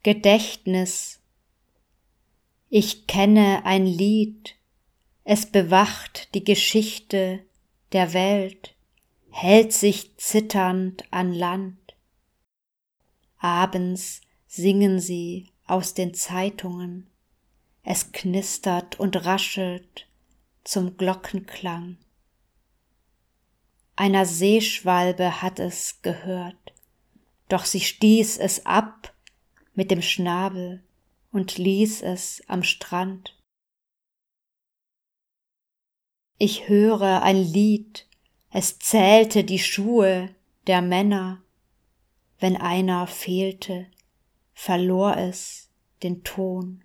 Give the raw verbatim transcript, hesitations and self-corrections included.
Gedächtnis. Ich kenne ein Lied, es bewacht die Geschichte der Welt, hält sich zitternd an Land. Abends singen sie aus den Zeitungen, es knistert und raschelt zum Glockenklang. Einer Seeschwalbe hat es gehört, doch sie stieß es ab mit dem Schnabel und ließ es am Strand. Ich höre ein Lied, es zählte die Schuhe der Männer, wenn einer fehlte, verlor es den Ton.